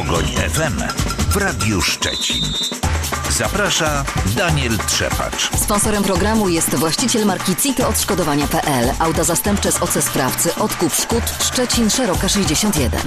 Pogoń FM w Radiu Szczecin. Zaprasza Daniel Trzepacz. Sponsorem programu jest właściciel marki CITO Odszkodowania.pl. Auta zastępcze z OC Sprawcy. Odkup szkód. Szczecin, Szeroka 61.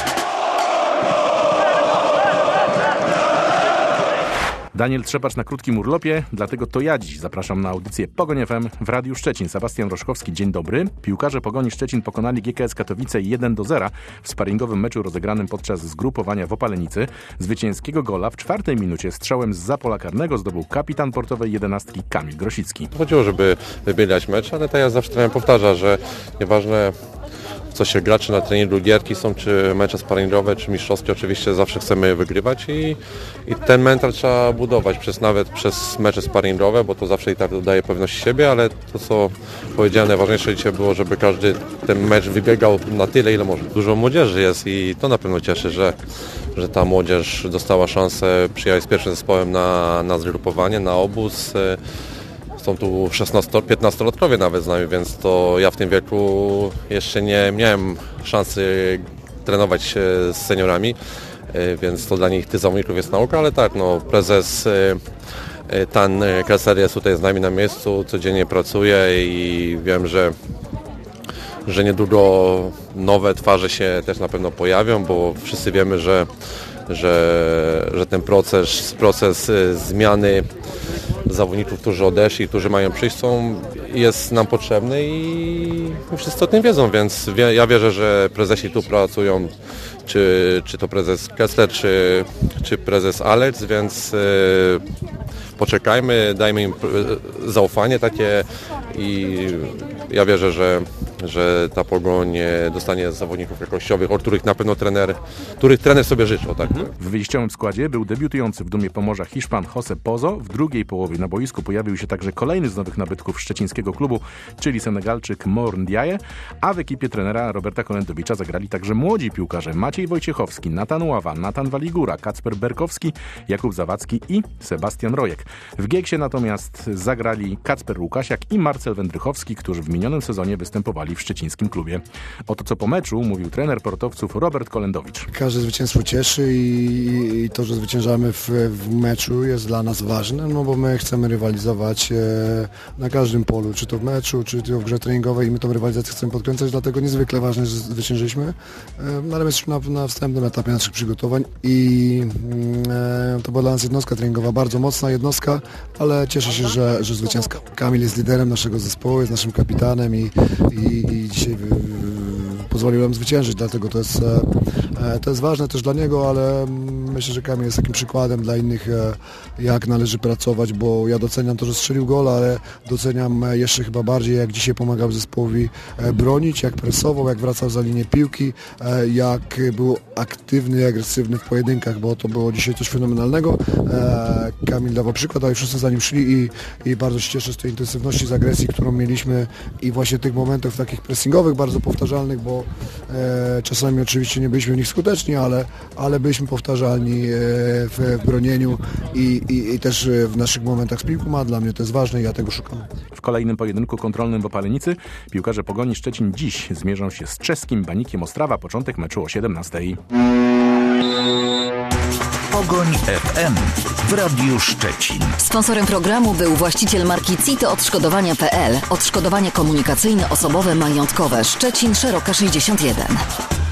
Daniel Trzepacz na krótkim urlopie, dlatego to ja dziś zapraszam na audycję Pogoń FM w Radiu Szczecin. Sebastian Roszkowski, dzień dobry. Piłkarze Pogoni Szczecin pokonali GKS Katowice 1-0 w sparingowym meczu rozegranym podczas zgrupowania w Opalenicy. Zwycięskiego gola w 4 minucie strzałem zza pola karnego zdobył kapitan portowej 11 Kamil Grosicki. Chodziło, żeby wybielać mecz, ale tak ja zawsze trener powtarza, że nieważne co się gra, czy na treningu gierki są, czy mecze sparingowe, czy mistrzowskie, oczywiście zawsze chcemy wygrywać i ten mental trzeba budować nawet przez mecze sparingowe, bo to zawsze i tak daje pewność siebie, ale to co powiedziałem, najważniejsze dzisiaj było, żeby każdy ten mecz wybiegał na tyle, ile może. Dużo młodzieży jest i to na pewno cieszy, że ta młodzież dostała szansę przyjechać z pierwszym zespołem na zgrupowanie, na obóz. Są tu 16-15-latkowie nawet z nami, więc to ja w tym wieku jeszcze nie miałem szansy trenować się z seniorami, więc to dla nich, tych zawodników jest nauka, ale tak, no, prezes Tan Kessler jest tutaj z nami na miejscu, codziennie pracuje i wiem, że niedługo nowe twarze się też na pewno pojawią, bo wszyscy wiemy, że ten proces zmiany zawodników, którzy odeszli, którzy mają przyjść, jest nam potrzebny i wszyscy o tym wiedzą, więc ja wierzę, że prezesi tu pracują, czy to prezes Kessler, czy prezes Alex, więc poczekajmy, dajmy im zaufanie takie i ja wierzę, że ta Pogoń dostanie zawodników jakościowych, o których na pewno których trener sobie życzył. Tak? W wyjściowym składzie był debiutujący w Dumie Pomorza Hiszpan Jose Pozo. W drugiej połowie na boisku pojawił się także kolejny z nowych nabytków szczecińskiego klubu, czyli Senegalczyk Mor Ndiaye, a w ekipie trenera Roberta Kolendowicza zagrali także młodzi piłkarze Maciej Wojciechowski, Natan Ława, Natan Waligura, Kacper Berkowski, Jakub Zawadzki i Sebastian Rojek. W Gieksie natomiast zagrali Kacper Łukasiak i Marcel Wędrychowski, którzy w minionym sezonie występowali w szczecińskim klubie. Oto co po meczu mówił trener portowców Robert Kolendowicz. Każde zwycięstwo cieszy i to, że zwyciężamy w meczu jest dla nas ważne, no bo my chcemy rywalizować na każdym polu, czy to w meczu, czy to w grze treningowej i my tą rywalizację chcemy podkręcać, dlatego niezwykle ważne, że zwyciężyliśmy, ale my jesteśmy na wstępnym etapie naszych przygotowań i to była dla nas jednostka treningowa, bardzo mocna jednostka, ale cieszę się, że zwycięska. Kamil jest liderem naszego zespołu, jest naszym kapitanem i dzisiaj pozwolił nam zwyciężyć, dlatego to jest ważne też dla niego, ale myślę, że Kamil jest takim przykładem dla innych, jak należy pracować, bo ja doceniam to, że strzelił gola, ale doceniam jeszcze chyba bardziej, jak dzisiaj pomagał zespołowi bronić, jak presował, jak wracał za linię piłki, jak był aktywny i agresywny w pojedynkach, bo to było dzisiaj coś fenomenalnego. Kamil dawał przykład, ale wszyscy za nim szli i bardzo się cieszę z tej intensywności, z agresji, którą mieliśmy i właśnie tych momentów takich pressingowych, bardzo powtarzalnych, bo czasami oczywiście nie byliśmy w nich skuteczni, ale byliśmy powtarzalni w bronieniu i też w naszych momentach z piłką, a dla mnie to jest ważne i ja tego szukam. W kolejnym pojedynku kontrolnym w Opalenicy piłkarze Pogoni Szczecin dziś zmierzą się z czeskim Banikiem Ostrawa. Początek meczu o 17:00. Pogoń FM w Radiu Szczecin. Sponsorem programu był właściciel marki CITO Odszkodowania.pl. Odszkodowanie komunikacyjne, osobowe, majątkowe. Szczecin, Szeroka 61.